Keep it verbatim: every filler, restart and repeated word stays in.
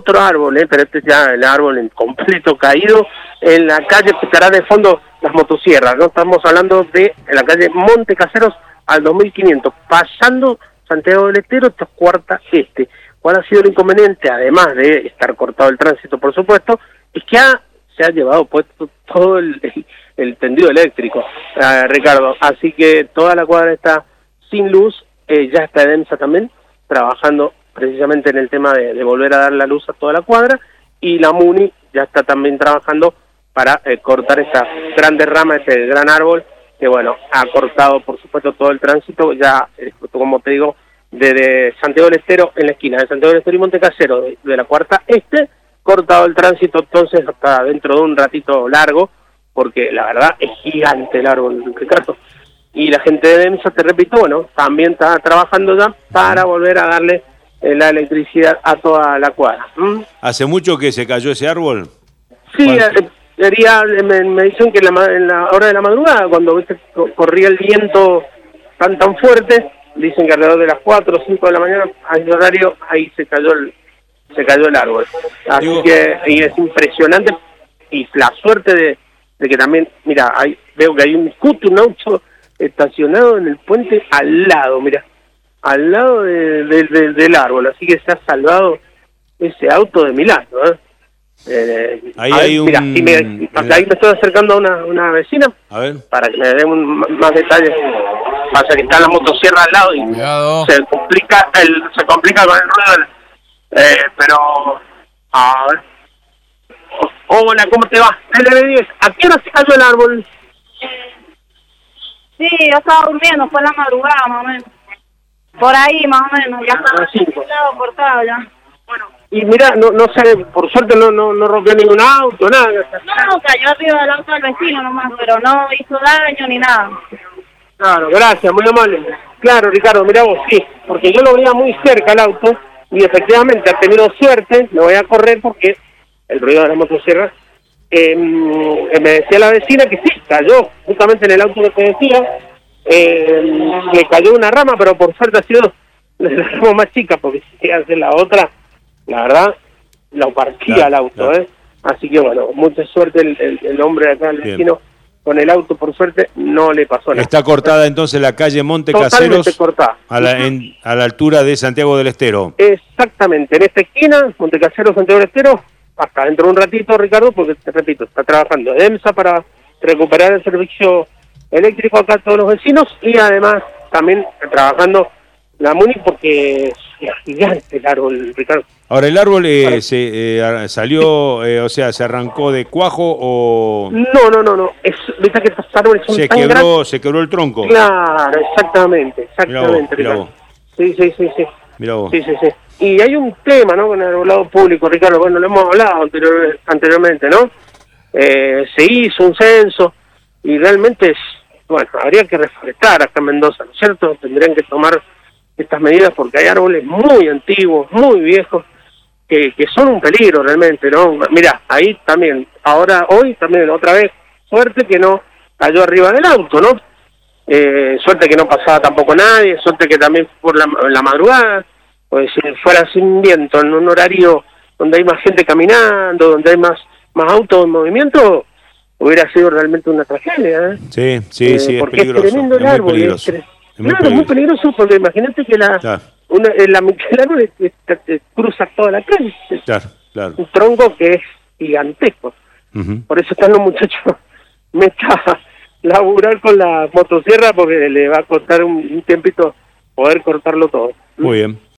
otro árbol, ¿eh? Pero este ya el árbol en completo caído en la calle que estará de fondo las motosierras, ¿no? Estamos hablando de en la calle Monte Caseros al dos mil quinientos, pasando Santiago del Estero, esta es Cuarta Este. ¿Cuál ha sido el inconveniente? Además de estar cortado el tránsito, por supuesto, es que ha, se ha llevado puesto todo el, el, el tendido eléctrico, eh, Ricardo. Así que toda la cuadra está sin luz, eh, ya está EDEMSA también trabajando precisamente en el tema de, de volver a dar la luz a toda la cuadra, y la MUNI ya está también trabajando para eh, cortar esta gran derrama, este gran árbol, que bueno, ha cortado por supuesto todo el tránsito, ya, eh, como te digo, desde Santiago del Estero, en la esquina de Santiago del Estero y Monte Casero, de, de la Cuarta Este, cortado el tránsito entonces hasta dentro de un ratito largo, porque la verdad es gigante el árbol, Ricardo. Y la gente de EDEMSA, te repito, bueno, también está trabajando ya para volver a darle eh, la electricidad a toda la cuadra. ¿Mm? ¿Hace mucho que se cayó ese árbol? Sí, eh, sería, me, me dicen que en la, en la hora de la madrugada, cuando ¿viste? corría el viento tan tan fuerte, dicen que alrededor de las cuatro o cinco de la mañana, al horario, ahí se cayó el, se cayó el árbol. Así Digo, que y es impresionante, y la suerte de, de que también, mira, hay, veo que hay un scooter, un auto estacionado en el puente al lado, mira, al lado de, de, de, del árbol, así que se ha salvado ese auto de milagro, ¿eh? Eh, ahí ver, hay mira, un... y me, ahí me estoy acercando a una, una vecina, a ver, para que me den un, más detalles. Pasa que está la motosierra al lado y Cuidado. se complica el, se complica con el ruido, eh, pero a ver. Hola, ¿cómo te va? L B diez, ¿a qué hora se cayó el árbol? Sí, yo estaba durmiendo, fue en la madrugada más o menos. Por ahí más o menos, ya estaba cortado, cortado ya. Bueno, y mira, no no sé, por suerte no no no rompió ningún auto, nada. No, cayó arriba del auto del vecino nomás, pero no hizo daño ni nada. Claro, gracias, muy amable. Claro, Ricardo, mirá vos, sí, porque yo lo veía muy cerca el auto, y efectivamente ha tenido suerte, me voy a correr porque el ruido de la motosierra, eh, me decía la vecina que sí, cayó justamente en el auto que te decía, eh, le cayó una rama, pero por suerte ha sido la rama más chica, porque si hace la otra, la verdad, lo partía claro, el auto, claro. ¿eh? Así que bueno, mucha suerte el, el, el hombre de acá, el Bien. vecino, con el auto, por suerte, no le pasó nada. Está cortada entonces la calle Monte Totalmente Caseros cortada. a la, en, a la altura de Santiago del Estero. Exactamente, en esta esquina, Monte Casero, Santiago del Estero, hasta dentro de un ratito, Ricardo, porque te repito, está trabajando EDEMSA para recuperar el servicio eléctrico acá a todos los vecinos, y además también trabajando la MUNI porque es gigante el árbol, Ricardo. Ahora, ¿el árbol eh, se eh, salió, eh, o sea, se arrancó de cuajo o...? No, no, no, no, es, viste que estos árboles son Se tan quebró, grandes. se quebró el tronco. Claro, exactamente, exactamente, Mirá Ricardo. vos, Sí, sí, sí, sí. Mirá vos. Sí, sí, sí. Y hay un tema, ¿no?, con el arbolado público, Ricardo, bueno, lo hemos hablado anterior, anteriormente, ¿no? Eh, se hizo un censo y realmente, es, bueno, habría que reforestar acá en Mendoza, ¿no es cierto? Tendrían que tomar estas medidas porque hay árboles muy antiguos, muy viejos, que, que son un peligro realmente, ¿no? Mira, ahí también, ahora, hoy también, otra vez, suerte que no cayó arriba del auto, ¿no? Eh, suerte que no pasaba tampoco nadie, suerte que también por la, la madrugada, pues si fuera sin viento, en un horario donde hay más gente caminando, donde hay más más autos en movimiento, hubiera sido realmente una tragedia, ¿eh? Sí, sí, eh, sí, es porque peligroso. es tremendo el es muy árbol, peligroso. es, Es muy claro, es muy peligroso, porque imagínate que la, Claro. una, la mitad del árbol es- es- es- cruza toda la calle, es Claro, claro. un tronco que es gigantesco. Ujú. Por eso están los muchachos meta a laburar con la motosierra, porque le va a costar un, un tiempito poder cortarlo todo. Muy bien.